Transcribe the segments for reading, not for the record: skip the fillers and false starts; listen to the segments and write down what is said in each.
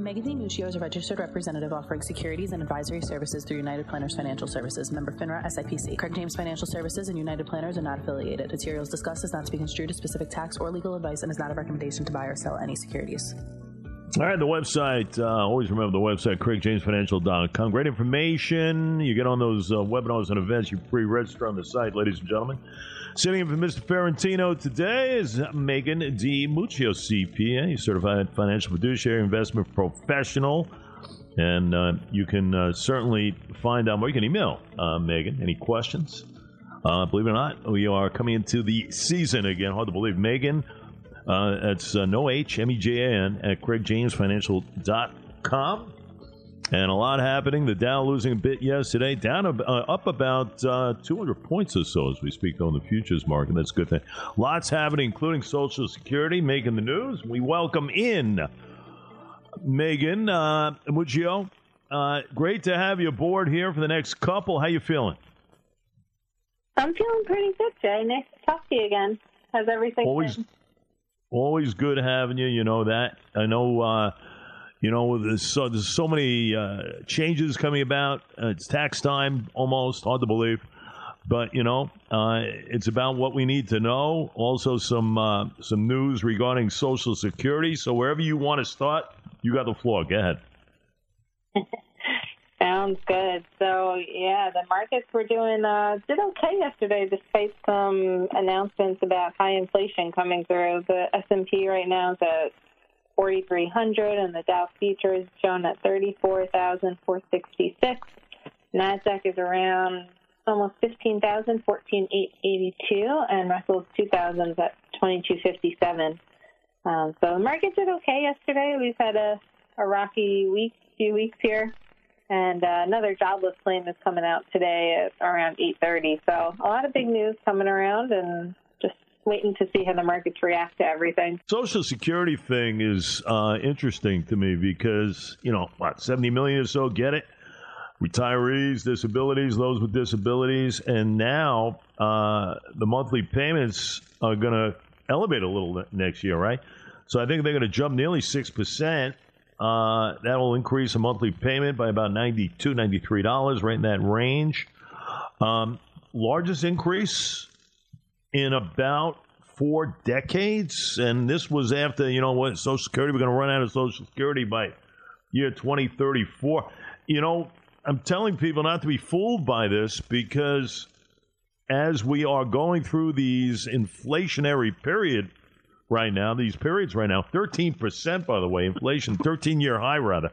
Megan DiMuccio is a registered representative offering securities and advisory services through United Planners Financial Services, member FINRA SIPC. Craig James Financial Services and United Planners are not affiliated. Materials discussed is not to be construed as specific tax or legal advice and is not a recommendation to buy or sell any securities. All right, the website, always remember the website, craigjamesfinancial.com. Great information. You get on those webinars and events. You pre-register on the site, ladies and gentlemen. Sitting in for Mr. Ferrantino today is Megan DiMuccio, CPA, certified financial fiduciary investment professional. And you can certainly find out more. You can email Megan. Any questions? Believe it or not, we are coming into the season again. Hard to believe. Megan, that's no H, M-E-G-A-N, at craigjamesfinancial.com. And a lot happening. The Dow losing a bit yesterday, down up about 200 points or so as we speak on the futures market. That's a good thing. Lots happening, including Social Security making the news. We welcome in Megan DiMuccio. Great to have you aboard here for the next couple. How you feeling? I'm feeling pretty good, Jay. Nice to talk to you again. How's everything been? Always good having you. You know that. I know. There's so many changes coming about. It's tax time almost. Hard to believe. But, it's about what we need to know. Also some news regarding Social Security. So wherever you want to start, you got the floor. Go ahead. Sounds good. So, the markets were did okay yesterday despite some announcements about high inflation coming through. The S&P right now is at 4,300, and the Dow futures shown at 34,466. NASDAQ is around almost 15,000, 14,882, and Russell's 2,000 at 2257. So the market did okay yesterday. We've had a rocky few weeks here, and another jobless claim is coming out today at around 8:30. So a lot of big news coming around, and waiting to see how the markets react to everything. Social Security thing is interesting to me because, 70 million or so get it. Retirees, disabilities, those with disabilities. And now the monthly payments are going to elevate a little next year, right? So I think they're going to jump nearly 6%. That'll increase a monthly payment by about $92, $93, right in that range. Largest increase in about 4 decades, and this was after, Social Security, we're going to run out of Social Security by year 2034. I'm telling people not to be fooled by this because as we are going through these inflationary periods right now, 13%, by the way, inflation, 13-year high, rather,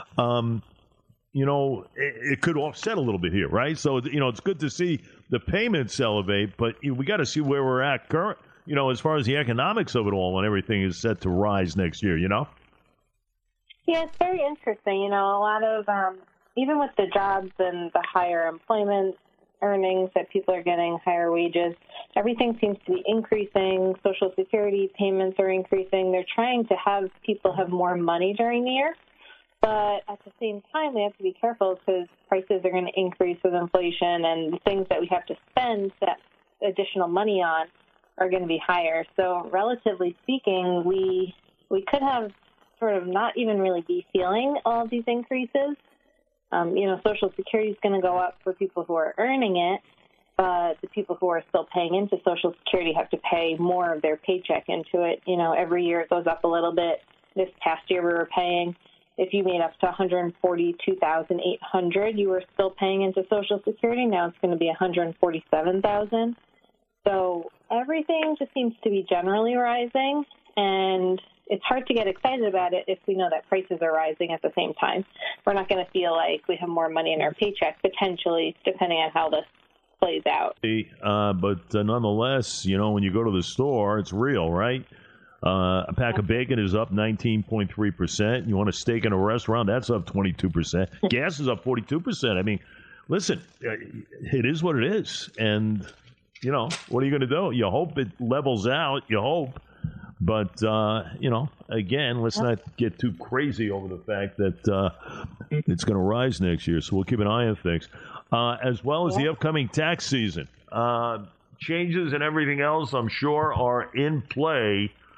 it could offset a little bit here, right? So, it's good to see the payments elevate, but we got to see where we're at current, as far as the economics of it all when everything is set to rise next year, Yeah, it's very interesting. A lot of, even with the jobs and the higher employment earnings that people are getting, higher wages, everything seems to be increasing. Social Security payments are increasing. They're trying to have people have more money during the year. But at the same time, we have to be careful because prices are going to increase with inflation, and the things that we have to spend that additional money on are going to be higher. So relatively speaking, we could have sort of not even really be feeling all of these increases. Social Security is going to go up for people who are earning it, but the people who are still paying into Social Security have to pay more of their paycheck into it. Every year it goes up a little bit. This past year we were paying, if you made up to $142,800, you were still paying into Social Security. Now it's going to be $147,000. So everything just seems to be generally rising, and it's hard to get excited about it if we know that prices are rising at the same time. We're not going to feel like we have more money in our paycheck, potentially, depending on how this plays out. But nonetheless, when you go to the store, it's real, right? A pack of bacon is up 19.3%. You want a steak in a restaurant, that's up 22%. Gas is up 42%. I mean, listen, it is what it is. And, what are you going to do? You hope it levels out. You hope. But, again, let's not get too crazy over the fact that it's going to rise next year. So we'll keep an eye on things. As well as the upcoming tax season. Changes and everything else, I'm sure, are in play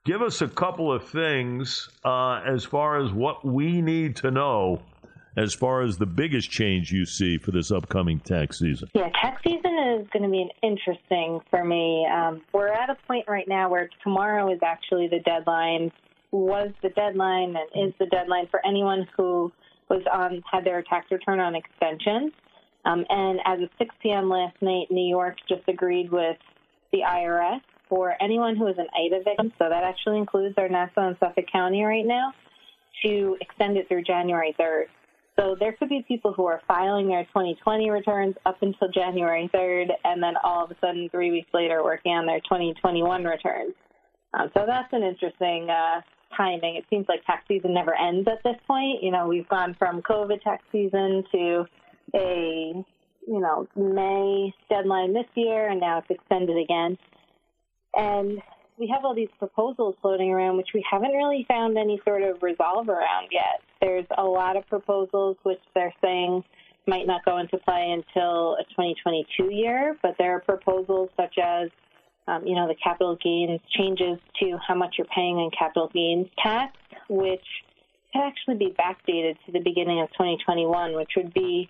give us a couple of things as far as what we need to know as far as the biggest change you see for this upcoming tax season. Yeah, tax season is going to be interesting for me. We're at a point right now where tomorrow is actually the deadline, was the deadline, and is the deadline for anyone who had their tax return on extension. And as of 6 p.m. last night, New York just agreed with the IRS for anyone who is an IDA victim, so that actually includes our Nassau and Suffolk County right now, to extend it through January 3rd. So there could be people who are filing their 2020 returns up until January 3rd, and then all of a sudden 3 weeks later working on their 2021 returns. So that's an interesting timing. It seems like tax season never ends at this point. You know, we've gone from COVID tax season to a, May deadline this year, and now it's extended again. And we have all these proposals floating around, which we haven't really found any sort of resolve around yet. There's a lot of proposals which they're saying might not go into play until a 2022 year, but there are proposals such as, the capital gains changes to how much you're paying in capital gains tax, which could actually be backdated to the beginning of 2021, which would be,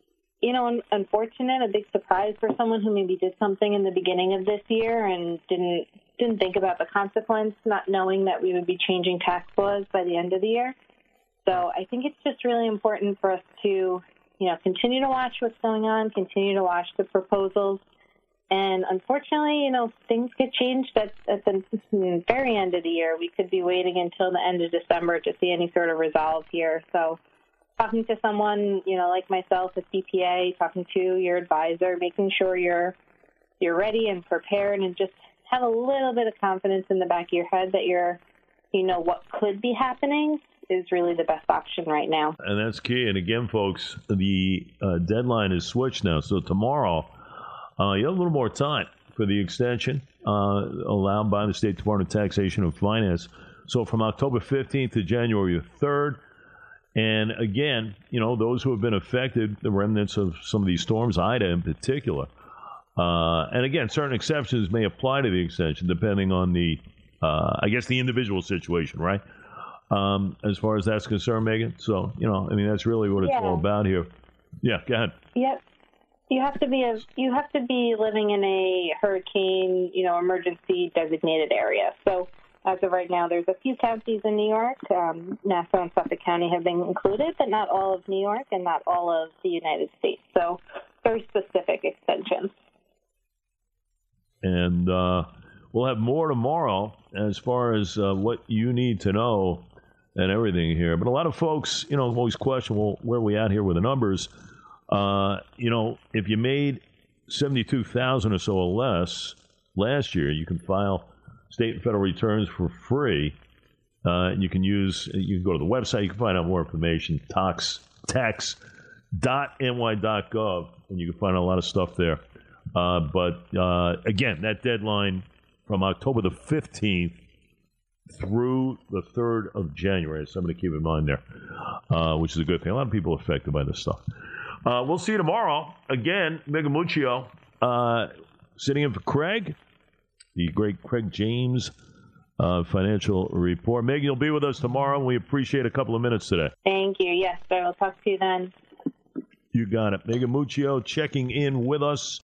unfortunate, a big surprise for someone who maybe did something in the beginning of this year and didn't think about the consequence, not knowing that we would be changing tax laws by the end of the year. So I think it's just really important for us to, continue to watch what's going on, continue to watch the proposals. And unfortunately, things get changed at the very end of the year. We could be waiting until the end of December to see any sort of resolve here. So talking to someone, like myself, a CPA, talking to your advisor, making sure you're ready and prepared, and just have a little bit of confidence in the back of your head that what could be happening is really the best option right now. And that's key. And again, folks, the deadline is switched now. So tomorrow, you have a little more time for the extension allowed by the State Department of Taxation and Finance. So from October 15th to January 3rd. And again, those who have been affected, the remnants of some of these storms, Ida in particular. And again, certain exceptions may apply to the extension depending on the individual situation, right? As far as that's concerned, Megan. So, that's really what it's all about here. Yeah, go ahead. Yep. You have to be living in a hurricane, emergency designated area. So as of right now, there's a few counties in New York. Nassau and Suffolk County have been included, but not all of New York and not all of the United States. So very specific extensions. And we'll have more tomorrow as far as what you need to know and everything here. But a lot of folks, always question, well, where are we at here with the numbers? If you made $72,000 or so or less last year, you can file state and federal returns for free. You can go to the website, you can find out more information, tax.ny.gov, and you can find out a lot of stuff there. But again, that deadline from October the 15th through the 3rd of January, something to keep in mind there, which is a good thing. A lot of people are affected by this stuff. We'll see you tomorrow. Again, Megan Muccio sitting in for Craig, the great Craig James Financial Report. Megan, you'll be with us tomorrow, and we appreciate a couple of minutes today. Thank you. Yes, I will talk to you then. You got it. Megan Muccio checking in with us.